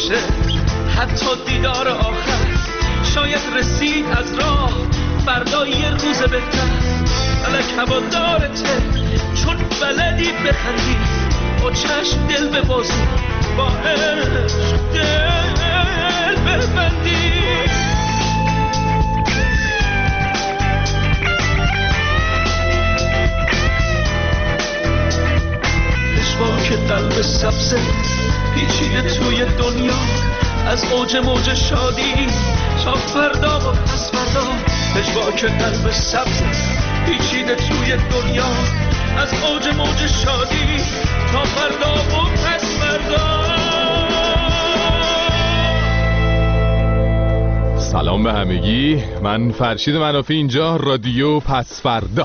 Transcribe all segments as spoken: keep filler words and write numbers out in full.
باشه حتی دیدار آخر شاید رسید از راه فردا یه روز بهتر فلک هوادارته چون بلدی بخندی با چشم دل ببازی با عشق دل ببندی که قلب سبزه پیچیده توی دنیا از اوج موج شادی تا فردا و پس فردا پشوا که قلب سبزه پیچیده توی دنیا از اوج موج شادی تا فردا و پس فردا. سلام به همگی، من فرشید منافی، اینجا رادیو پس فردا.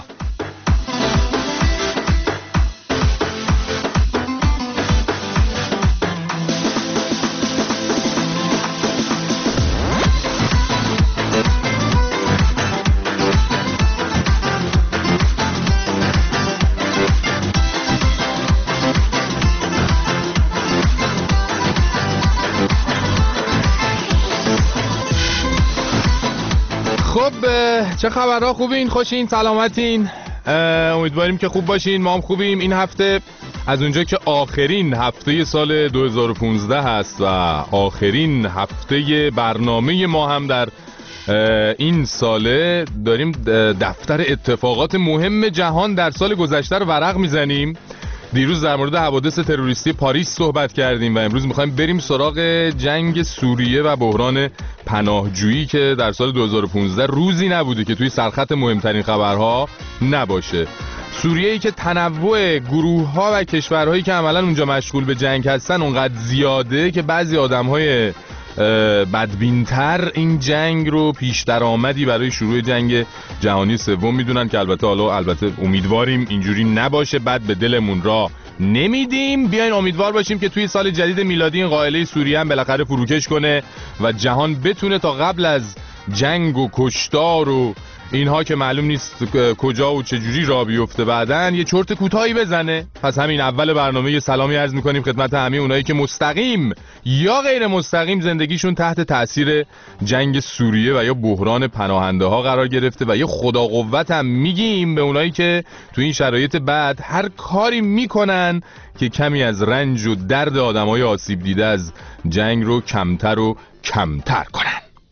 چه خبرها؟ خوبین؟ خوشین؟ سلامتین؟ امیدواریم که خوب باشین. ما هم خوبیم. این هفته از اونجا که آخرین هفته سال دو هزار و پانزده هست و آخرین هفته برنامه ما هم در این ساله، داریم دفتر اتفاقات مهم جهان در سال گذشته رو ورق میزنیم. دیروز در مورد حوادث تروریستی پاریس صحبت کردیم و امروز میخوایم بریم سراغ جنگ سوریه و بحران پناهجویی که در سال دو هزار و پانزده روزی نبوده که توی سرخط مهمترین خبرها نباشه. سوریه‌ای که تنوع گروه‌ها و کشورهایی که عملاً اونجا مشغول به جنگ هستن اونقدر زیاده که بعضی آدم‌های بدبین‌تر این جنگ رو پیش درآمدی برای شروع جنگ جهانی سوم میدونن که البته حالا البته امیدواریم اینجوری نباشه، بعد به دلمون را نمیدیم. بیاین امیدوار باشیم که توی سال جدید میلادی این قائله سوریه هم بالاخره فروکش کنه و جهان بتونه تا قبل از جنگ و کشتار و اینها که معلوم نیست کجا و چجوری راه بیفته بعدن یه چرت کوتاهی بزنه. پس همین اول برنامه یه سلامی عرض میکنیم خدمت همه اونایی که مستقیم یا غیر مستقیم زندگیشون تحت تاثیر جنگ سوریه و یا بحران پناهنده ها قرار گرفته و یه خدا قوت هم میگیم به اونایی که تو این شرایط بعد هر کاری میکنن که کمی از رنج و درد آدمای آسیب دیده از جنگ رو کمتر و کمتر کنن.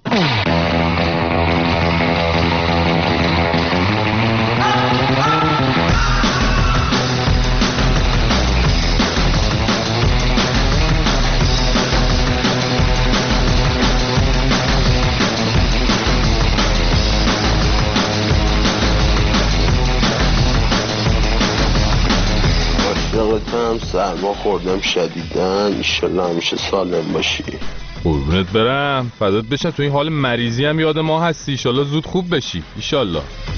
سرما خوردم شدیدن، ایشالله همیشه سالم باشی. قربونت برم، فدات بشم. تو این حال مریضی هم یاد ما هستی، ایشالله زود خوب بشی ایشالله.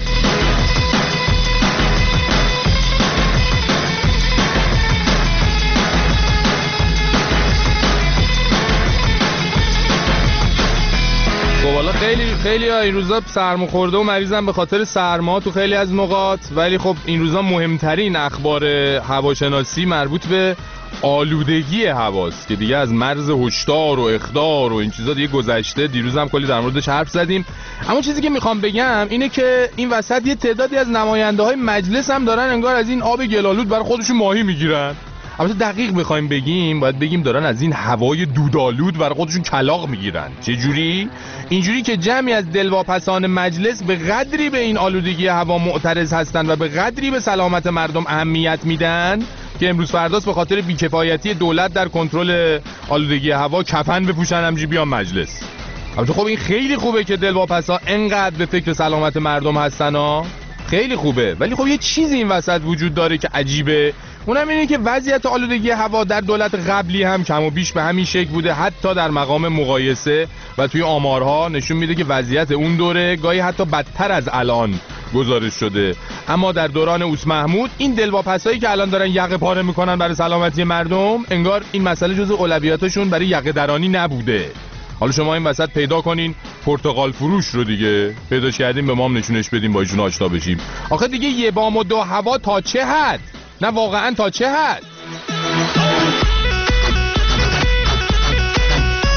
خیلی خیلی ها این روزا سرما خورده و مریضم به خاطر سرما تو خیلی از نقاط، ولی خب این روزا مهمترین اخبار هواشناسی مربوط به آلودگی هواست که دیگه از مرز هشدار و اخطار و این چیزا دیگه گذشته. دیروز هم کلی در موردش حرف زدیم. اما چیزی که میخوام بگم اینه که این وسط یه تعدادی از نماینده های مجلس هم دارن انگار از این آب گلالود برای خودشون ماهی میگیرن. البته دقیق بخوایم بگیم باید بگیم دارن از این هوای دودآلود برای خودشون کلاغ میگیرن. چه جوری؟ اینجوری که جمعی از دلواپسان مجلس به قدری به این آلودگی هوا معترض هستن و به قدری به سلامت مردم اهمیت میدن که امروز فرداست به خاطر بیکفایتی دولت در کنترل آلودگی هوا کفن بپوشن همجوری بیان مجلس. البته خب این خیلی خوبه که دلواپسا انقدر به فکر سلامت مردم هستن ها، خیلی خوبه، ولی خب یه چیزی این وسط وجود داره که عجیبه. اونم اینه که وضعیت آلودگی هوا در دولت قبلی هم کم و بیش به همین شکل بوده، حتی در مقام مقایسه و توی آمارها نشون میده که وضعیت اون دوره گاهی حتی بدتر از الان گزارش شده. اما در دوران اوس محمود این دلواپسایی که الان دارن یقه پاره میکنن برای سلامتی مردم، انگار این مسئله جزو اولویاتشون برای یقه درانی نبوده. حالا شما این وسط پیدا کنین پرتقال فروش رو دیگه پیداش کردیم، به ما هم نشونش بدیم با ایشون آشنا بشیم. آخه دیگه یه بام و دو هوا تا چه حد؟ نه واقعا تا چه حد؟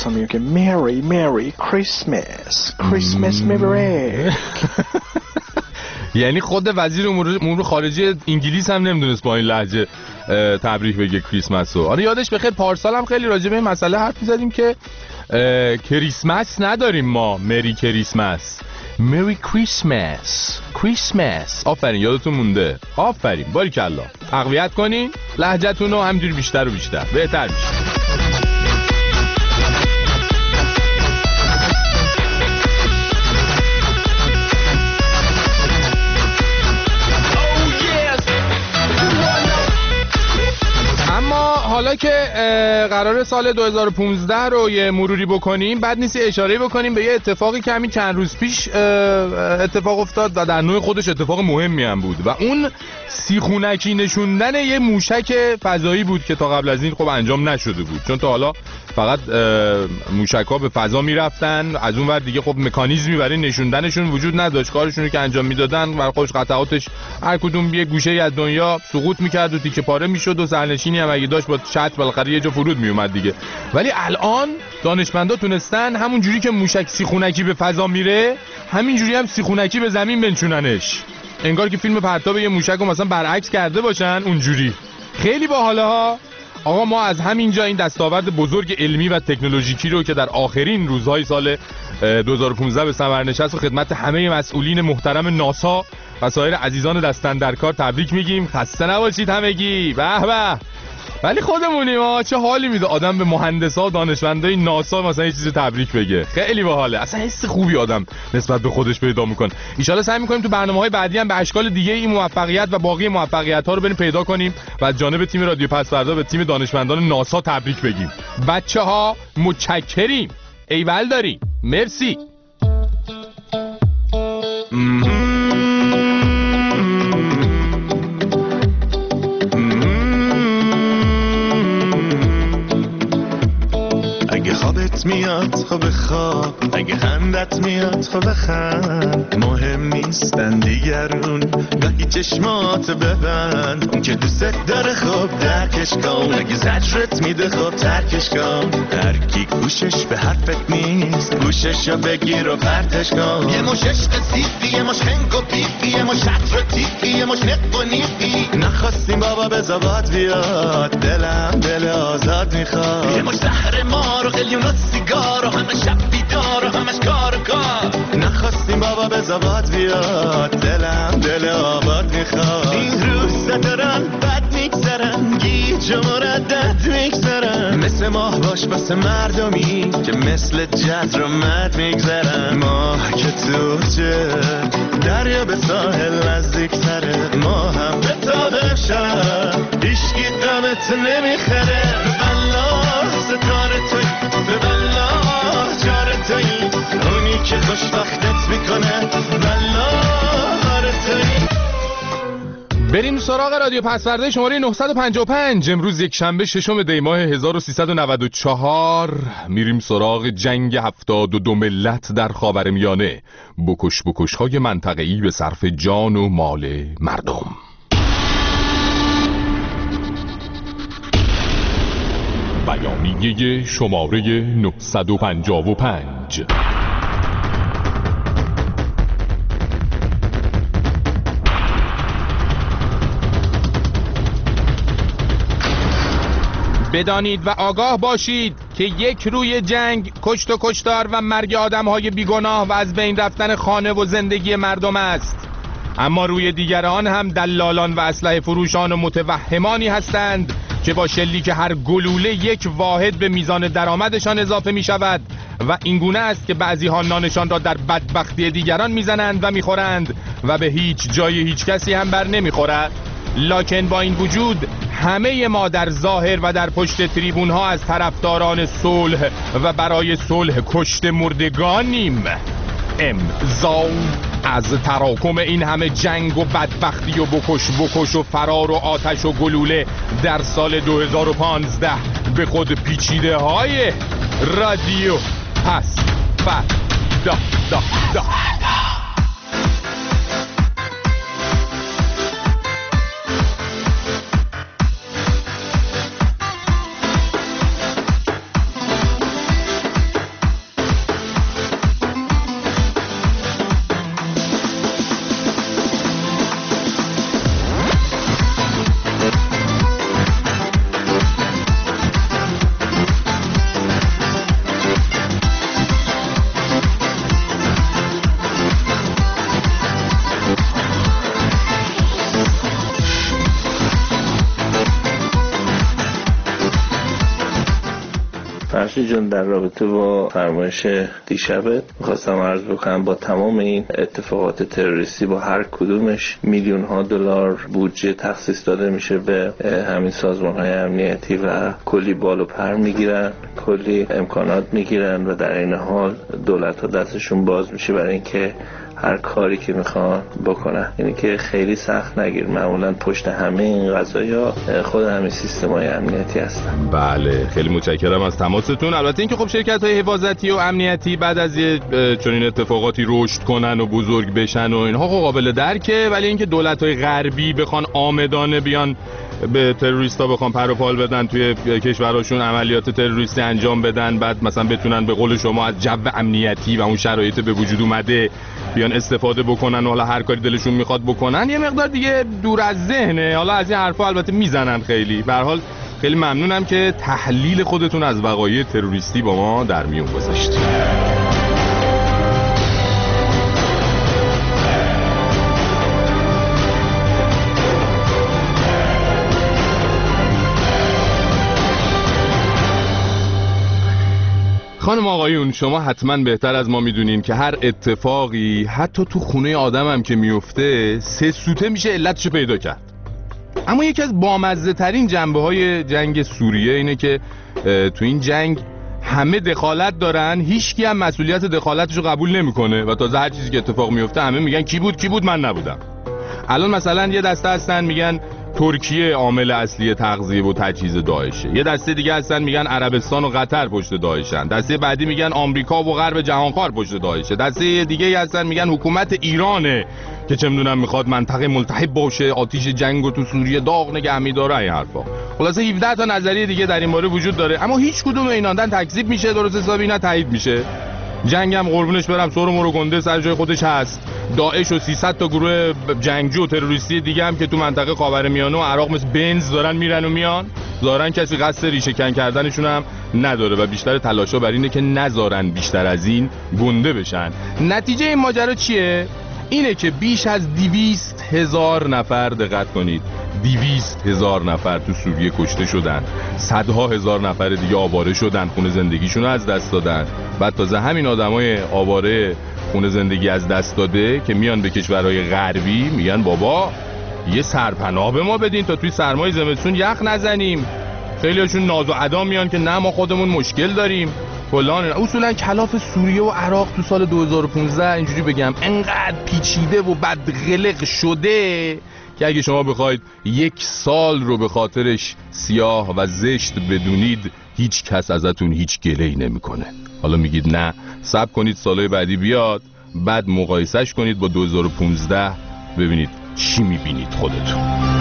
مثلا میگه که مری مری کریسمس کریسمس میبره. یعنی خود وزیر امور خارجه انگلیس هم نمیدونست با این لهجه تبریک بگه کریسمس رو. آره یادش بخیر پارسال هم خیلی راجع به این مسئله حرف می‌زدیم که کریسمس نداریم ما، مری کریسمس، مری کریسمس کریسمس. آفرین یادتون مونده، آفرین باریکلا. تقویت کنین لهجه‌تون رو، همینجوری بیشتر و بیشتر بهتر میشه. حالا که قرار سال دو هزار و پانزده رو یه مروری بکنیم، بعد نیست اشاره بکنیم به یه اتفاقی که همین چند روز پیش اتفاق افتاد و در نوع خودش اتفاق مهمی هم بود و اون سیخونکی نشوندن یه موشک فضایی بود که تا قبل از این خب انجام نشده بود، چون تا حالا فقط موشک‌ها به فضا میرفتن، از اون ور دیگه خب مکانیزمی برای نشوندنشون وجود نداشت. کارشون رو که انجام میدادن بر خودش قطعاتش هر کدوم یه گوشه‌ای از دنیا سقوط میکرد و تیکه پاره میشد و سرنشینی هم اگه داشت با چت بالاخره یه جا فرود میومد دیگه. ولی الان دانشمندا تونستن همون جوری که موشک سیخونکی به فضا میره همین جوری هم سیخونکی به زمین بنشوننش، انگار که فیلم پرتاب یه موشک رو مثلا برعکس کرده باشن اونجوری. خیلی باحاله ها. آقا ما از همینجا این دستاورد بزرگ علمی و تکنولوژیکی رو که در آخرین روزهای سال دو هزار و پانزده به ثمر نشست و خدمت همه مسئولین محترم ناسا و سایر عزیزان دستن در کار تبریک میگیم. خسته نباشید همگی. به به. ولی خودمونیم ها، چه حالی میده آدم به مهندسا و دانشمندای ناسا مثلا یه چیزی تبریک بگه. خیلی باحاله، اصلا حس خوبی آدم نسبت به خودش پیدا میکنه. ان شاءالله سعی میکنیم تو برنامه‌های بعدی هم به اشکال دیگه این موفقیت و باقی موفقیت‌ها رو بریم پیدا کنیم و از جانب تیم رادیو پس فردا به تیم دانشمندان ناسا تبریک بگیم. بچه‌ها متشکریم، ایول داریم، مرسی. خوابت میاد خب خواب، اگه خندت میاد خب خند، مهم نیستن دیگرون گاهی چشمات ببند، اون که دوست داره خب درکش کن، اگه زجرت میده خب ترکش کن، هر کی گوشش به حرفت نیست گوشش رو بگیر و پرتش کن. یه مش عشق سیفی، یه مش خنگ و پیفی، یه مش شطر و تیفی، یه مش نق و نیفی، نخواستیم بابا به زباد بیاد، دلم دل آزاد میخواد، یه مش زهر مار و قلیون و سیگار و همه شب بیدار و همش کار و کار، نخواستیم بابا به زباد بیاد، دلم دل آباد میخواد. این روزا دارن بد میگذرن، گیج و مردد میگذرن، مثل ماه باش واسه مردمی که مثل جد رو مد میگذرن. ماه که تو چه دریا به ساحل نزدیک تره، ما هم به تابه شد هیشگی قمت نمیخره. الله ستاره توی، به الله جار توی، اونی که خوشبختت میکنه، والله آره توی. بریم سراغ رادیو پسورده شماره نهصد و پنجاه و پنج. امروز یک شنبه ششم دی ماه هزار و سیصد و نود و چهار. میریم سراغ جنگ هفتاد و دو ملت در خاورمیانه، بکش بکش های منطقه‌ای به صرف جان و مال مردم. بیانیه شماره نهصد و پنجاه و پنج. بدانید و آگاه باشید که یک روی جنگ کشت و کشتار و مرگ آدم‌های بیگناه و از بین رفتن خانه و زندگی مردم است، اما روی دیگر آن هم دلالان و اسلحه فروشان و متوهمانی هستند که با شلیک هر گلوله یک واحد به میزان درآمدشان اضافه می شود و اینگونه است که بعضی ها نانشان را در بدبختی دیگران میزنند و میخورند و به هیچ جای هیچ کسی هم بر نمیخورد. لکن با این وجود همه ما در ظاهر و در پشت تریبون ها از طرفداران صلح و برای صلح کشته مردگانیم. امضا از تراکم این همه جنگ و بدبختی و بکش بکش و فرار و آتش و گلوله در سال دو هزار و پانزده به خود پیچیده های رادیو پس فردا دا دا. نسری جون، در رابطه با فرمایش دیشبت میخواستم عرض بکنم با تمام این اتفاقات تروریستی با هر کدومش میلیون ها دلار بودجه تخصیص داده میشه به همین سازمان های امنیتی و کلی بال و پر میگیرن، کلی امکانات میگیرن و در این حال دولت ها دستشون باز میشه برای اینکه هر کاری که میخوان بکنن. یعنی که خیلی سخت نگیر، معمولا پشت همه این قضايا خود همین سیستم‌های امنیتی هستن. بله خیلی متشکرم از تماستون. البته اینکه خب شرکت‌های حفاظتی و امنیتی بعد از یه چنین اتفاقاتی رشد کنن و بزرگ بشن و اینها خب قابل درکه، ولی اینکه دولت‌های غربی بخوان عامدانه بیان به تروریستا بخوان پر و پال بدن توی کشورشون عملیات تروریستی انجام بدن، بعد مثلا بتونن به قول شما از جو امنیتی و اون شرایط به وجود اومده بیان استفاده بکنن و حالا هر کاری دلشون میخواد بکنن، یه مقدار دیگه دور از ذهنه. حالا از این حرفا البته میزنن خیلی. به هر حال خیلی ممنونم که تحلیل خودتون از وقایع تروریستی با ما در میون گذاشتید. خانم آقایون، شما حتما بهتر از ما میدونین که هر اتفاقی حتی تو خونه آدم هم که میفته سه سوته میشه علتشو پیدا کرد. اما یکی از بامزه ترین جنبه های جنگ سوریه اینه که تو این جنگ همه دخالت دارن، هیچکی هم مسئولیت دخالتشو قبول نمیکنه و تازه هر چیزی که اتفاق میفته همه میگن کی بود کی بود من نبودم. الان مثلا یه دسته هستن میگن ترکیه عامل اصلی تغذیه و تجهیز داعشه، یه دسته دیگه هستن میگن عربستان و قطر پشت داعشن، دسته بعدی میگن آمریکا و غرب جهانخوار پشت داعشه، دسته دیگه هستن میگن حکومت ایرانه که چه میدونم میخواد منطقه ملتهب باشه، آتیش جنگو تو سوریه داغ نگه می‌داره. این حرفا خلاصه هفده تا نظریه دیگه در این باره وجود داره، اما هیچ کدوم اینا نه تکذیب میشه درست حسابی نه تایید میشه. جنگ هم قربونش برم سر و مرو گنده سر جای خودش هست. داعش و سیصد تا گروه جنگجو و تروریستی دیگه هم که تو منطقه خاورمیانه و عراق مثل بنز دارن میرن و میان، ظاهرا کسی قصد ریشه کن کردنشون هم نداره و بیشتر تلاشا بر اینه که نذارن بیشتر از این گنده بشن. نتیجه این ماجرا چیه؟ اینه که بیش از دویست هزار نفر، دقت کنید، دویست هزار نفر تو سوریه کشته شدن، صدها هزار نفر دیگه آواره شدن، خونه زندگیشون رو از دست دادن. بعد تازه همین آدمای آواره خونه زندگی از دست داده که میان به کشورهای غربی میگن بابا یه سرپناه به ما بدین تا توی سرمای زمستون یخ نزنیم. خیلیاشون ناز و ادا میان که نه ما خودمون مشکل داریم فلان. اصولا کلاف سوریه و عراق تو سال دو هزار و پانزده اینجوری بگم انقدر پیچیده و بدقلق شده که اگه شما بخواید یک سال رو به خاطرش سیاه و زشت بدونید هیچ کس ازتون هیچ گله‌ای نمیکنه. حالا میگید نه صبر کنید سالهای بعدی بیاد بعد مقایسهش کنید با دو هزار و پانزده ببینید چی میبینید خودتون.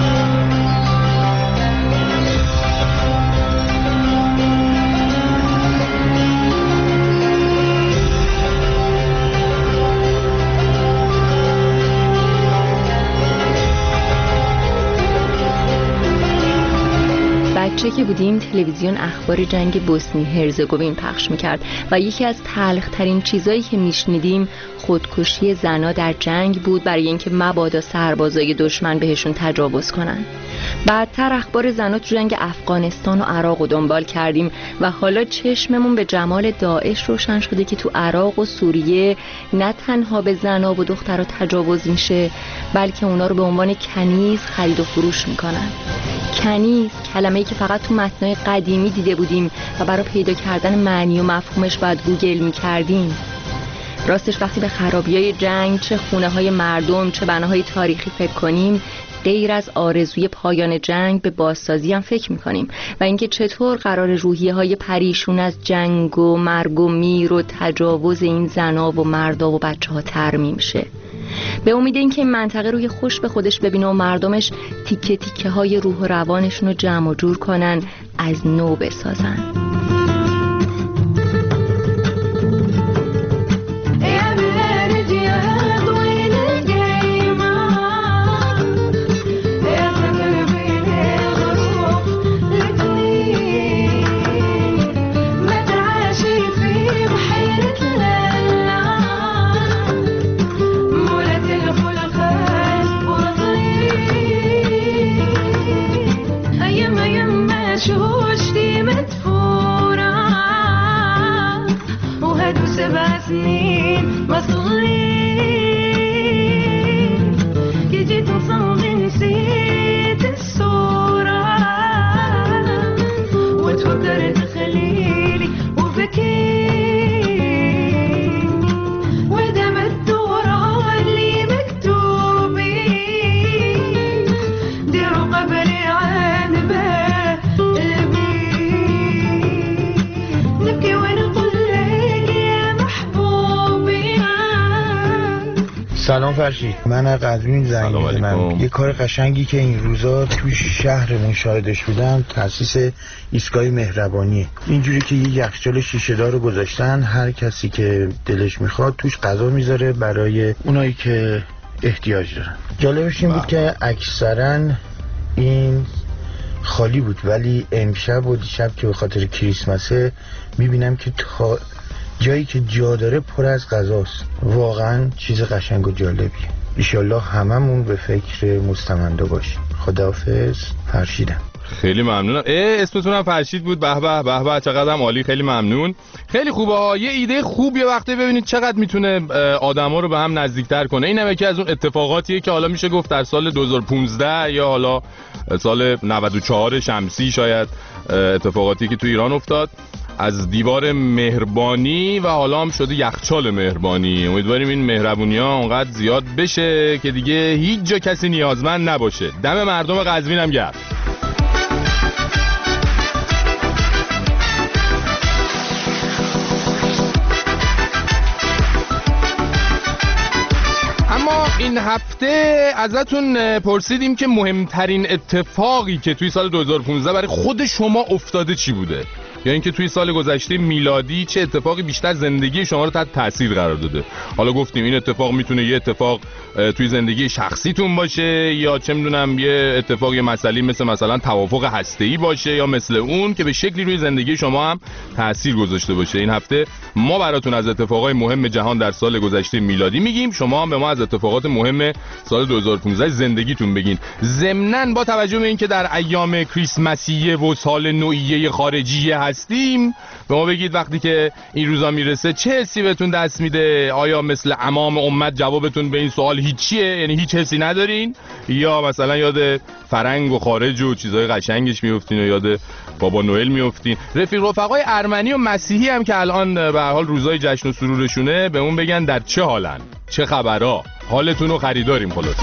بچه که بودیم تلویزیون اخبار جنگ بوسنی هرزگوین پخش میکرد و یکی از تلخ ترین چیزایی که میشنیدیم خودکشی زنا در جنگ بود برای اینکه مبادا سربازای دشمن بهشون تجاوز کنن. بعدتر اخبار زنا تو جنگ افغانستان و عراق رو دنبال کردیم و حالا چشممون به جمال داعش روشن شده که تو عراق و سوریه نه تنها به زنا و دخترها تجاوز میشه بلکه اونا رو به عنوان کنیز خرید و فروش میکنن. کنیز کلمه‌ای که فقط تو متنای قدیمی دیده بودیم و برای پیدا کردن معنی و مفهومش باید گوگل میکردیم. راستش وقتی به خرابی‌های جنگ چه خونه‌های مردم چه بناهای تاریخی فکر کنیم غیر از آرزوی پایان جنگ به بازسازی هم فکر میکنیم و اینکه چطور قرار روحیه‌های پریشون از جنگ و مرگ و میر و تجاوز این زنا و مردا و بچه‌ها ترمیم شه. به امید اینکه این منطقه روی خوش به خودش ببینه و مردمش تیکه تیکه های روح و روانشون رو جمع و جور کنن از نو بسازن. شوشتي مدفورة سلام فرشید، من از قزوین زنگ میزنم. یه کار قشنگی که این روزا تو شهرمون شاهدش بودم تأسیس ایستگاه مهربانیه. اینجوری که یه یخچال شیشه دار رو گذاشتن، هر کسی که دلش میخواد توش غذا میذاره برای اونایی که احتیاج دارن. جالبش این بود که اکثرا این خالی بود، ولی امشب و دیشب که به خاطر کریسمسه میبینم که تا جایی که جا داره پر از غذاست. واقعا چیز قشنگ و جالبیه. ایشالله هممون به فکر مستمندا باشیم. خداحافظ. فرشیدم. خیلی ممنونم. اه اسمتون هم فرشید بود. به به به به، چقدر عالی، خیلی ممنون. خیلی خوبه ها. یه ایده خوب یه وقته ببینید چقدر میتونه آدما رو به هم نزدیکتر کنه. اینم یکی از اون اتفاقاتیه که حالا میشه گفت در سال دو هزار و پانزده یا حالا سال نود و چهار شمسی شاید اتفاقاتی که تو ایران افتاد، از دیوار مهربانی و حالا هم شده یخچال مهربانی. امیدواریم این مهربونی ها اونقدر زیاد بشه که دیگه هیچ جا کسی نیازمند نباشه. دم مردم قزوین هم گرم. اما این هفته ازتون پرسیدیم که مهمترین اتفاقی که توی سال دو هزار و پانزده برای خود شما افتاده چی بوده، یا اینکه توی سال گذشته میلادی چه اتفاقی بیشتر زندگی شما رو تحت تاثیر قرار داده. حالا گفتیم این اتفاق میتونه یه اتفاق توی زندگی شخصیتون باشه، یا چه میدونم یه اتفاق یه مسئله مثل مثلا توافق هسته‌ای باشه، یا مثل اون که به شکلی روی زندگی شما هم تاثیر گذاشته باشه. این هفته ما براتون از اتفاقای مهم جهان در سال گذشته میلادی میگیم، شما هم به ما از اتفاقات مهم سال دو هزار و پانزده زندگیتون بگین. ضمناً با توجه به اینکه در ایام کریسمسیه و سال نوئیه خارجیه هستیم، به ما بگید وقتی که این روزا میرسه چه حسی بهتون دست میده. آیا مثل عمام امت جوابتون به این سوال هیچیه، یعنی هیچ حسی ندارین، یا مثلا یاد فرنگ و خارج و چیزای قشنگش میافتین و یاد بابا نوئل میافتین؟ رفیق رفقای ارمنی و مسیحی هم که الان به هر حال روزای جشن و سرورشونه به اون بگن در چه حالن، چه خبرا، حالتون رو خریداریم. خلاصه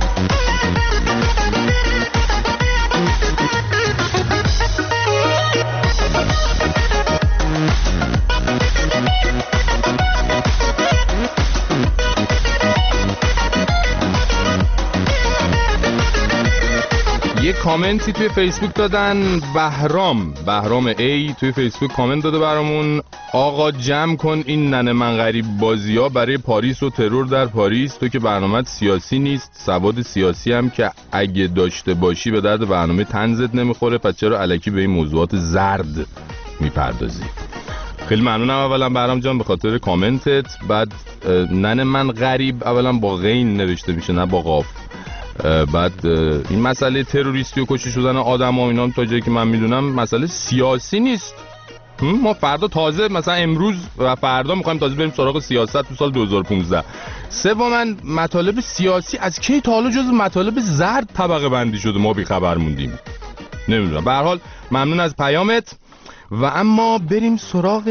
یه کامنتی توی فیسبوک دادن. بهرام بهرام ای توی فیسبوک کامنت داده برامون: آقا جمع کن این ننه من غریب بازی ها برای پاریس و ترور در پاریس. تو که برنامه‌ت سیاسی نیست، سواد سیاسی هم که اگه داشته باشی به درد برنامه طنزت نمیخوره، پس چرا الکی به این موضوعات زرد میپردازی؟ خیلی ممنونم اولا بهرام جان به خاطر کامنتت. بعد ننه من غریب اولا با غین نوشته میشه نه با قاف. بعد این مسئله تروریستی و کشته شدن آدم ها اینا تا جایی که من میدونم مسئله سیاسی نیست. ما فردا تازه مثلا امروز و فردا میخوایم تازه بریم سراغ سیاست تو سال دو هزار و پانزده. سوما مطالب سیاسی از کی تا حالا جز مطالب زرد طبقه بندی شده ما بی خبر موندیم؟ نمیدونم. به هر حال ممنون از پیامت. و اما بریم سراغ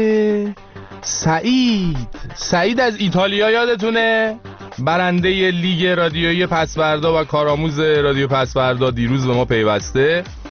سعید. سعید از ایتالیا یادتونه؟ برنده لیگ رادیویی پسوردا و کارآموز رادیو پسوردا دیروز به ما پیوسته.